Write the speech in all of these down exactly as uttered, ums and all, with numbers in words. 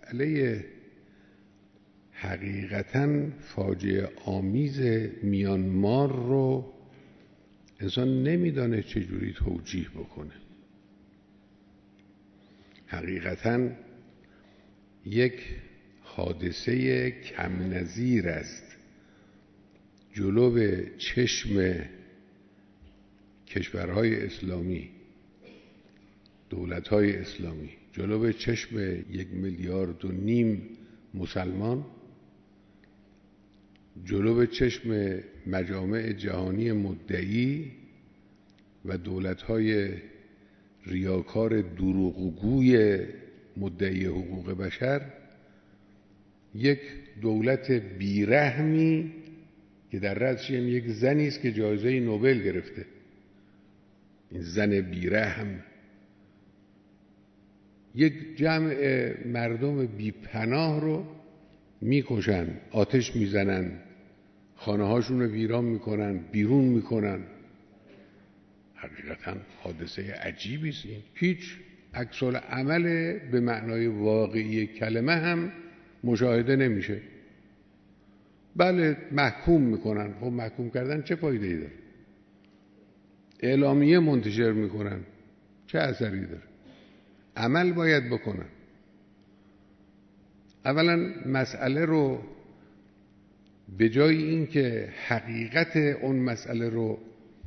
مسئله حقیقتاً فاجعه آمیز میانمار رو انسان نمیدانه چجوری توجیه بکنه. حقیقتاً یک حادثه کم نظیر است جلو چشم کشورهای اسلامی، دولتهای اسلامی، جلو چشم یک میلیارد و نیم مسلمان، جلو چشم مجامع جهانی مدعی و دولتهای ریاکار دروغگوی مدعی حقوق بشر، یک دولت بیرحمی که در رأسش یک زنی است که جایزه نوبل گرفته. این زن بیرحم یک جمع مردم بیپناه رو میکشن، آتش میزنن، خانه هاشون رو ویران میکنن، بیرون میکنن. حقیقتا حادثه عجیبی است. این هیچ عکس العمل به معنای واقعی کلمه هم مشاهده نمیشه. بله محکوم میکنن، خب محکوم کردن چه فایده ای داره؟ اعلامیه منتشر میکنن، چه اثری داره؟ عمل باید بکنن. اولا مسئله رو به جای اینکه حقیقت اون مسئله رو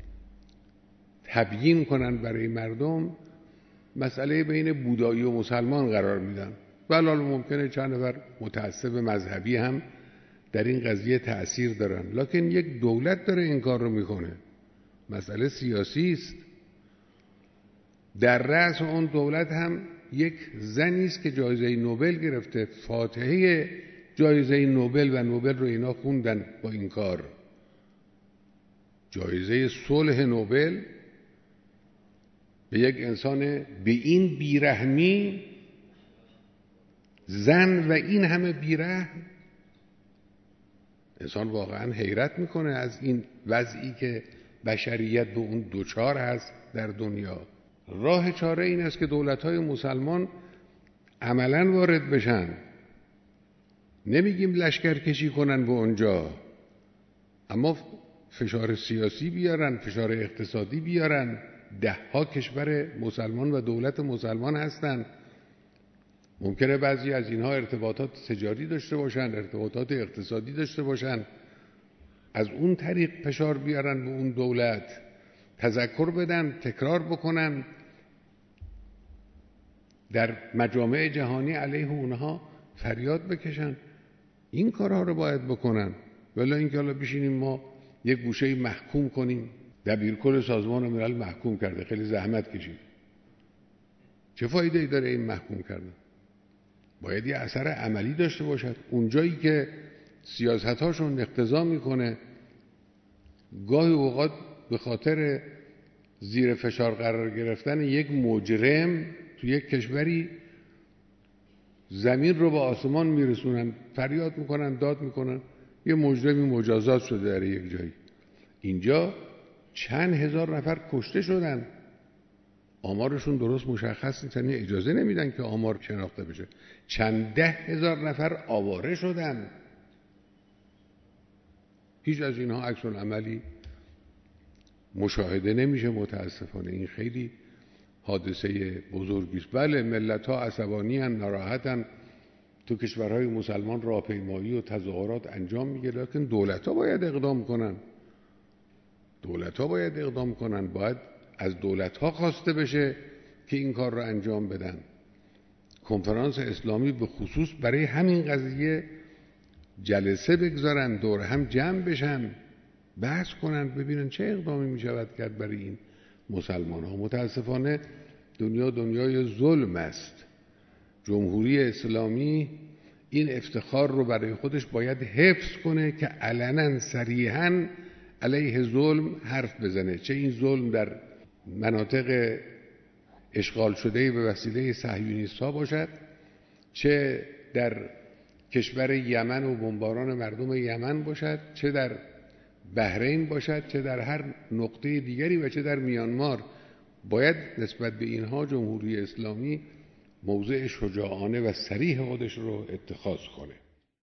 تبیین کنن برای مردم، مسئله بین بودایی و مسلمان قرار میدن. بله ممکنه چند نفر متعصب مذهبی هم در این قضیه تأثیر دارن، لکن یک دولت داره این کار رو میکنه. مسئله سیاسی است. در رأس اون دولت هم یک زنی است که جایزه نوبل گرفته، فاتحه جایزه نوبل، و نوبل رو اینا خوندن با این کار. جایزه صلح نوبل به یک انسان به این بیرحمی، زن و این همه بیرحم. انسان واقعا حیرت میکنه از این وضعی که بشریت به اون دوچار هست در دنیا. راه چاره این است که دولت‌های مسلمان عملاً وارد بشن. نمیگیم لشکرکشی کنن به اونجا، اما فشار سیاسی بیارن، فشار اقتصادی بیارن. ده ها کشور مسلمان و دولت مسلمان هستن. ممکنه بعضی از اینها ارتباطات تجاری داشته باشن، ارتباطات اقتصادی داشته باشن، از اون طریق فشار بیارن به اون دولت، تذکر بدن، تکرار بکنن، در مجامع جهانی علیه اونها فریاد بکشن. این کارها رو باید بکنن، ولی اینکه حالا بشینیم ما یک گوشه محکوم کنیم. دبیرکل سازمان ملل محکوم کرده، خیلی زحمت کشید. چه فایده ای داره این محکوم کردن؟ باید یه اثر عملی داشته باشد. اونجایی که سیاستاشون اقتضا میکنه گاهی اوقات به خاطر زیر فشار قرار گرفتن یک مجرم تو یک کشوری زمین رو به آسمان میرسونن، فریاد میکنن، داد میکنن، یه مجرمی مجازات شده در یک جایی. اینجا چند هزار نفر کشته شدن، آمارشون درست مشخص نیست، یعنی اجازه نمیدن که آمار شناخته بشه. چند ده هزار نفر آواره شدن. هیچ از اینها عکس العملی مشاهده نمیشه متاسفانه. این خیلی حادثه بزرگی است. بله ملت‌ها عصبانی ان، ناراحتن، تو کشورهای مسلمان راهپیمایی و تظاهرات انجام میگه، لکن دولت‌ها باید اقدام کنن. دولت‌ها باید اقدام کنن. باید از دولت‌ها خواسته بشه که این کار رو انجام بدن. کنفرانس اسلامی به خصوص برای همین قضیه جلسه بگذارن، دور هم جمع بشن، بحث کنن، ببینن چه اقدامی میشود کرد برای این مسلمان ها. متاسفانه دنیا دنیای ظلم است. جمهوری اسلامی این افتخار رو برای خودش باید حفظ کنه که علنا صریحا علیه ظلم حرف بزنه، چه این ظلم در مناطق اشغال شده به وسیله صهیونیست‌ها باشد، چه در کشور یمن و بمباران مردم یمن باشد، چه در بحرین باشد، چه در هر نقطه دیگری و چه در میانمار. باید نسبت به اینها جمهوری اسلامی موضع شجاعانه و صریح خودش رو اتخاذ کنه.